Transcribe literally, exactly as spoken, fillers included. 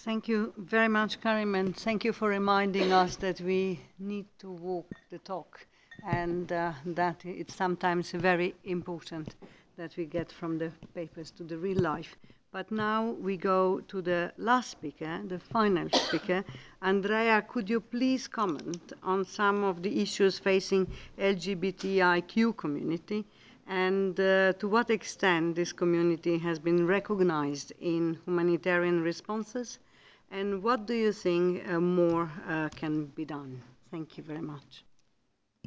Thank you very much, Karim, and thank you for reminding us that we need to walk the talk, and uh, that it's sometimes very important that we get from the papers to the real life. But now we go to the last speaker, the final speaker. Andrea, could you please comment on some of the issues facing L G B T I Q community, and uh, to what extent this community has been recognized in humanitarian responses? And what do you think uh, more uh, can be done? Thank you very much.